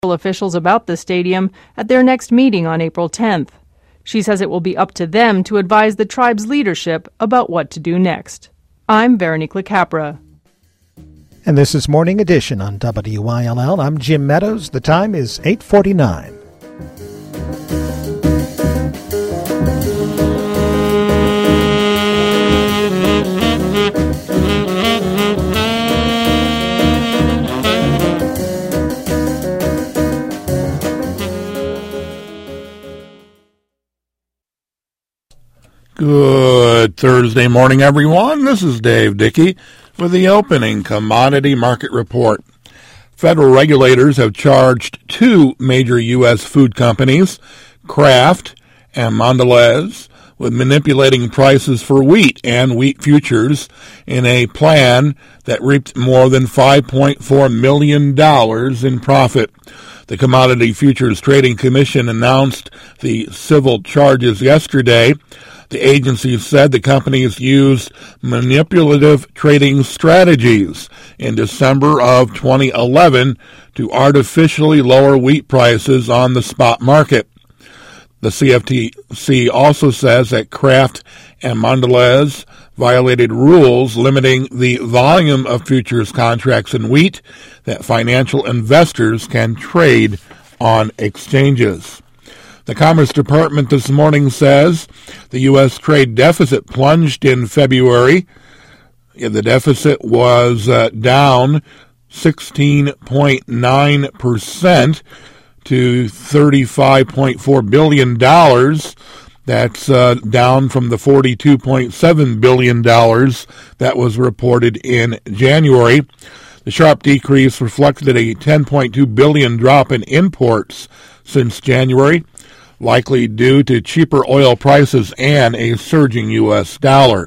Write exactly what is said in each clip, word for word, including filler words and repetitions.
officials about the stadium at their next meeting on April tenth. She says it will be up to them to advise the tribe's leadership about what to do next. I'm Veronique LaCapra. And this is Morning Edition on W I L L. I'm Jim Meadows. The time is eight forty-nine. Good Thursday morning, everyone. This is Dave Dickey with the opening commodity market report. Federal regulators have charged two major U S food companies, Kraft and Mondelez, with manipulating prices for wheat and wheat futures in a plan that reaped more than five point four million dollars in profit. The Commodity Futures Trading Commission announced the civil charges yesterday. The agency said the companies used manipulative trading strategies in December of twenty eleven to artificially lower wheat prices on the spot market. The C F T C also says that Kraft and Mondelez violated rules limiting the volume of futures contracts in wheat that financial investors can trade on exchanges. The Commerce Department this morning says the U S trade deficit plunged in February. The deficit was uh, down sixteen point nine percent to thirty-five point four billion dollars. That's uh, down from the forty-two point seven billion dollars that was reported in January. The sharp decrease reflected a ten point two billion dollars drop in imports since January, likely due to cheaper oil prices and a surging U S dollar.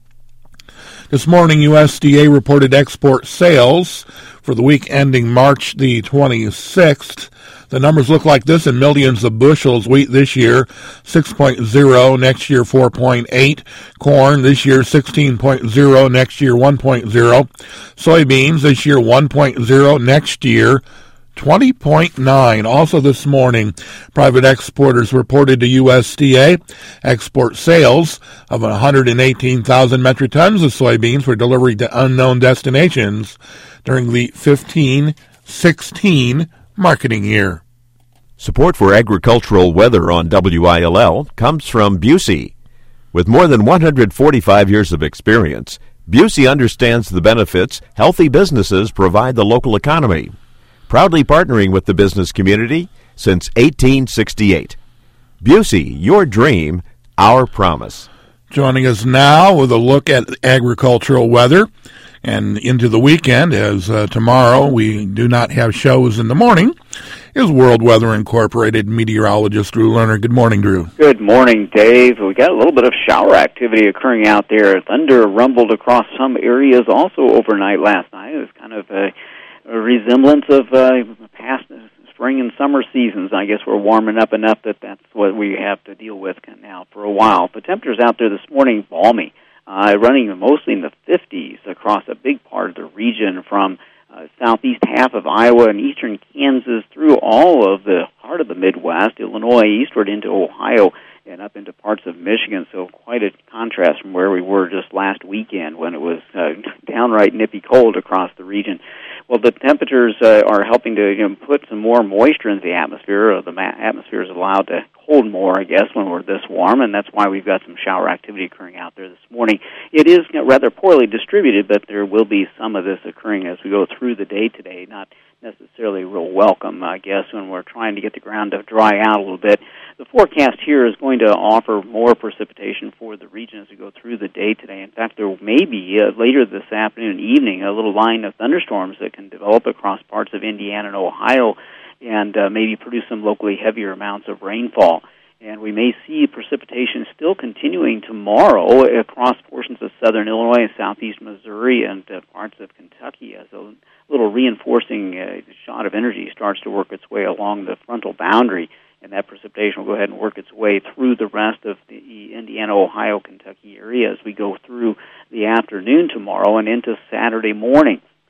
This morning, U S D A reported export sales for the week ending March the twenty-sixth. The numbers look like this in millions of bushels. Wheat this year, six point oh, next year four point eight. Corn this year, sixteen point oh, next year one point oh. Soybeans this year, one point oh, next year twenty point nine. Also this morning, private exporters reported to U S D A export sales of one hundred eighteen thousand metric tons of soybeans for delivery to unknown destinations during the fifteen sixteen marketing year. Support for agricultural weather on W I L L comes from Busey. With more than one hundred forty-five years of experience, Busey understands the benefits healthy businesses provide the local economy. Proudly partnering with the business community since eighteen sixty-eight. Busey, your dream, our promise. Joining us now with a look at agricultural weather and into the weekend, as uh, tomorrow we do not have shows in the morning, is World Weather Incorporated meteorologist Drew Lerner. Good morning, Drew. Good morning, Dave. We got a little bit of shower activity occurring out there. Thunder rumbled across some areas also overnight last night. It was kind of a A resemblance of uh, past spring and summer seasons. I guess we're warming up enough that that's what we have to deal with now for a while. The temperatures out there this morning, balmy, uh, running mostly in the fifties across a big part of the region from uh, southeast half of Iowa and eastern Kansas through all of the heart of the Midwest, Illinois, eastward into Ohio, and up into parts of Michigan, so quite a contrast from where we were just last weekend when it was uh, downright nippy cold across the region. Well, the temperatures uh, are helping to you know, put some more moisture into the atmosphere. The ma- atmosphere is allowed to hold more, I guess, when we're this warm, and that's why we've got some shower activity occurring out there this morning. It is you know, rather poorly distributed, but there will be some of this occurring as we go through the day today, not necessarily real welcome, I guess, when we're trying to get the ground to dry out a little bit. The forecast here is going to offer more precipitation for the region as we go through the day today. In fact, there may be uh, later this afternoon and evening a little line of thunderstorms that can develop across parts of Indiana and Ohio and uh, maybe produce some locally heavier amounts of rainfall. And we may see precipitation still continuing tomorrow across portions of southern Illinois and southeast Missouri and uh, parts of Kentucky as a little reinforcing uh, shot of energy starts to work its way along the frontal boundary. And that precipitation will go ahead and work its way through the rest of the Indiana, Ohio, Kentucky area as we go through the afternoon tomorrow and into Saturday morning.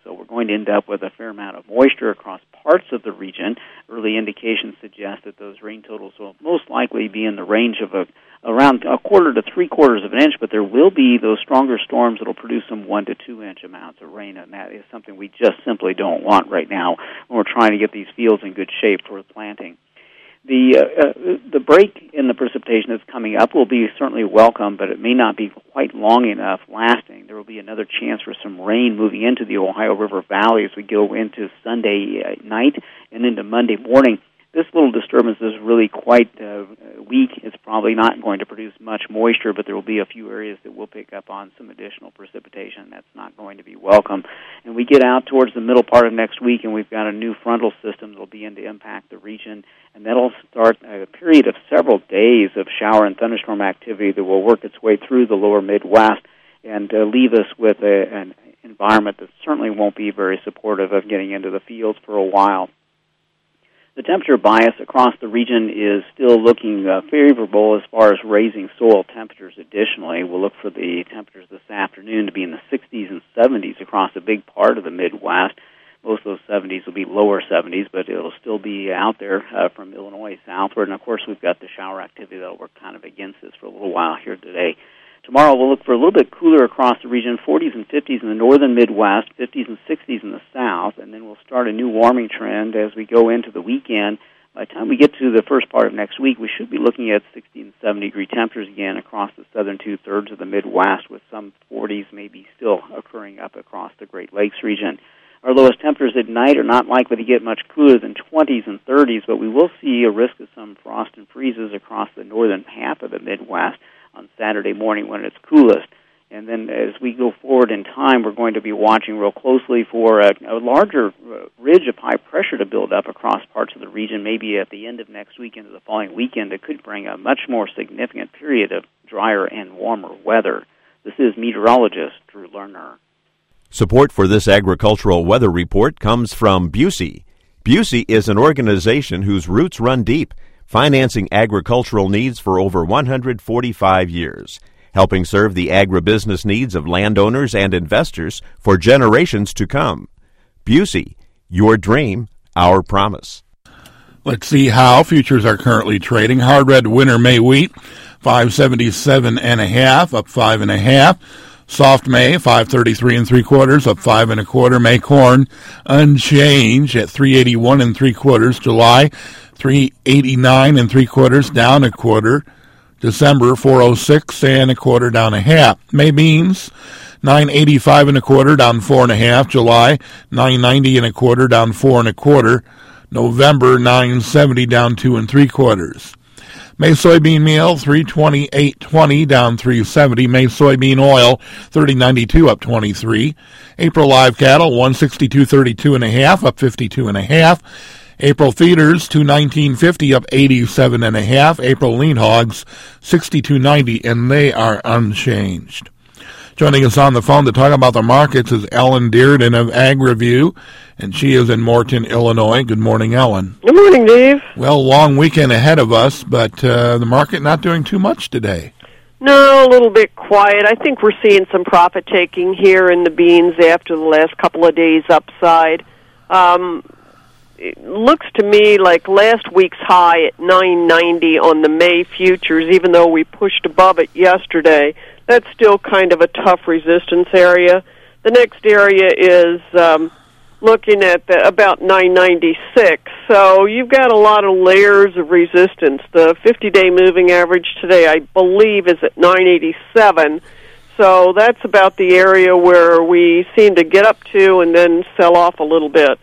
So we're going to end up with a fair amount of moisture across parts of the region. Early indications suggest that those rain totals will most likely be in the range of a, around a quarter to three quarters of an inch, but there will be those stronger storms that will produce some one to two inch amounts of rain, and that is something we just simply don't want right now when we're trying to get these fields in good shape for planting. The uh, uh, the break in the precipitation that's coming up will be certainly welcome, but it may not be quite long enough lasting. There will be another chance for some rain moving into the Ohio River Valley as we go into Sunday uh, night and into Monday morning. This little disturbance is really quite uh, weak. It's probably not going to produce much moisture, but there will be a few areas that will pick up on some additional precipitation. That's not going to be welcome. And we get out towards the middle part of next week, and we've got a new frontal system that will begin to impact the region, and that'll start a period of several days of shower and thunderstorm activity that will work its way through the lower Midwest and uh, leave us with a, an environment that certainly won't be very supportive of getting into the fields for a while. The temperature bias across the region is still looking uh, favorable as far as raising soil temperatures additionally. We'll look for the temperatures this afternoon to be in the sixties and seventies across a big part of the Midwest. Most of those seventies will be lower seventies, but it'll still be out there uh, from Illinois southward. And, of course, we've got the shower activity that will work kind of against us for a little while here today. Tomorrow we'll look for a little bit cooler across the region, forties and fifties in the northern Midwest, fifties and sixties in the south, and then we'll start a new warming trend as we go into the weekend. By the time we get to the first part of next week, we should be looking at sixty and seventy degree temperatures again across the southern two-thirds of the Midwest, with some forties maybe still occurring up across the Great Lakes region. Our lowest temperatures at night are not likely to get much cooler than twenties and thirties, but we will see a risk of some frost and freezes across the northern half of the Midwest on Saturday morning when it's coolest. And then as we go forward in time, we're going to be watching real closely for a, a larger uh, ridge of high pressure to build up across parts of the region, maybe at the end of next week into the following weekend. That could bring a much more significant period of drier and warmer weather. This is meteorologist Drew Lerner. Support for this agricultural weather report comes from Busey. Busey is an organization whose roots run deep, financing agricultural needs for over one hundred forty-five years, helping serve the agribusiness needs of landowners and investors for generations to come. Busey, your dream, our promise. Let's see how futures are currently trading. Hard red winter May wheat, five seventy-seven and a half, up five and a half. Soft May, five thirty-three and three quarters, up five and a quarter. May corn, unchanged at three eighty-one and three quarters. July, three eighty-nine and three quarters, down a quarter. December, four oh six and a quarter, down a half. May beans, nine eighty-five and a quarter, down four and a half. July, nine ninety and a quarter, down four and a quarter. November, nine seventy, down two and three quarters. May soybean meal, three twenty-eight twenty, down three seventy. May soybean oil, thirty ninety-two, up twenty-three. April live cattle, one sixty-two thirty-two and a half, up fifty-two and a half. April feeders, two nineteen fifty, up eighty-seven and a half. April lean hogs, sixty-two ninety, and they are unchanged. Joining us on the phone to talk about the markets is Ellen Dearden of Ag Review, and she is in Morton, Illinois. Good morning, Ellen. Good morning, Dave. Well, long weekend ahead of us, but uh, the market not doing too much today. No, a little bit quiet. I think we're seeing some profit-taking here in the beans after the last couple of days upside. Um, it looks to me like last week's high at nine ninety on the May futures, even though we pushed above it yesterday, that's still kind of a tough resistance area. The next area is um, looking at the, about nine ninety-six. So you've got a lot of layers of resistance. The fifty-day moving average today, I believe, is at nine eighty-seven. So that's about the area where we seem to get up to and then sell off a little bit.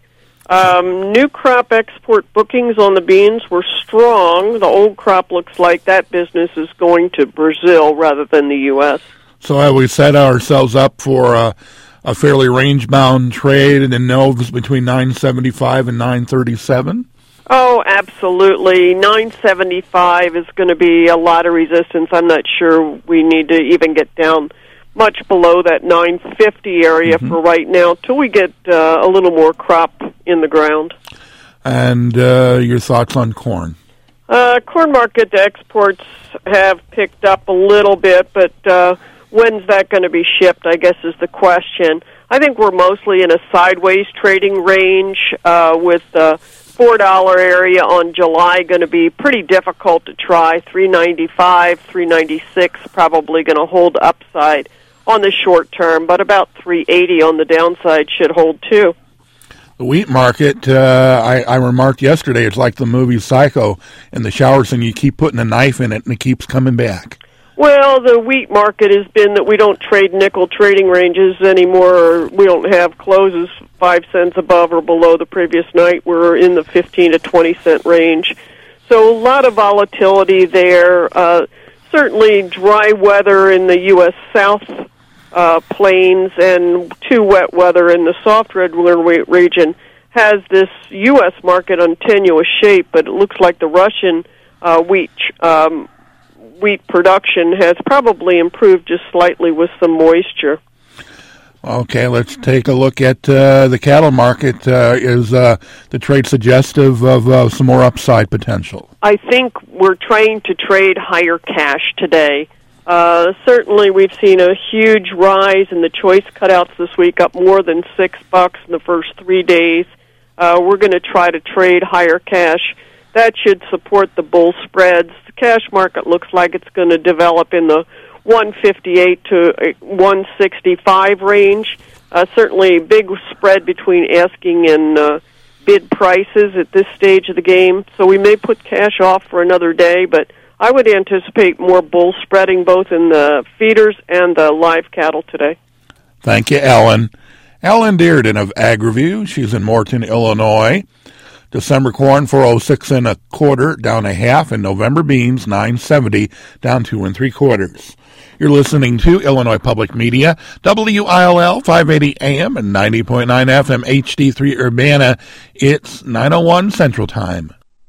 Um, new crop export bookings on the beans were strong. The old crop looks like that business is going to Brazil rather than the U S. So have we set ourselves up for a, a fairly range-bound trade in the Novs between nine seventy-five and nine thirty-seven? Oh, absolutely. nine seventy-five is going to be a lot of resistance. I'm not sure we need to even get down much below that nine fifty area mm-hmm. for right now till we get uh, a little more crop in the ground. And uh, your thoughts on corn? Uh, corn market exports have picked up a little bit, but uh, when's that going to be shipped, I guess, is the question. I think we're mostly in a sideways trading range uh, with the four dollar area on July going to be pretty difficult to try. three ninety-five, three ninety-six probably going to hold upside on the short term, but about three eighty on the downside should hold too. The wheat market, uh, I, I remarked yesterday, it's like the movie Psycho in the shower scene. You keep putting a knife in it, and it keeps coming back. Well, the wheat market has been that we don't trade nickel trading ranges anymore. Or we don't have closes five cents above or below the previous night. We're in the fifteen to twenty cent range. So a lot of volatility there. Uh, certainly dry weather in the U S South Uh, plains and too wet weather in the soft red region has this U S market on tenuous shape, but it looks like the Russian uh, wheat um, wheat production has probably improved just slightly with some moisture. Okay, let's take a look at uh, the cattle market. Uh, is uh, the trade suggestive of uh, some more upside potential? I think we're trying to trade higher cash today. Uh, certainly, we've seen a huge rise in the choice cutouts this week, up more than six bucks in the first three days. Uh, we're going to try to trade higher cash. That should support the bull spreads. The cash market looks like it's going to develop in the one fifty-eight to one sixty-five range. Uh, certainly, a big spread between asking and uh, bid prices at this stage of the game. So we may put cash off for another day, but I would anticipate more bull spreading both in the feeders and the live cattle today. Thank you, Ellen. Ellen Dearden of AgriView. She's in Morton, Illinois. December corn four oh six and a quarter, down a half, and November beans nine seventy, down two and three quarters. You're listening to Illinois Public Media, W I L L five eighty A M and ninety point nine F M H D three Urbana. It's nine oh one Central Time.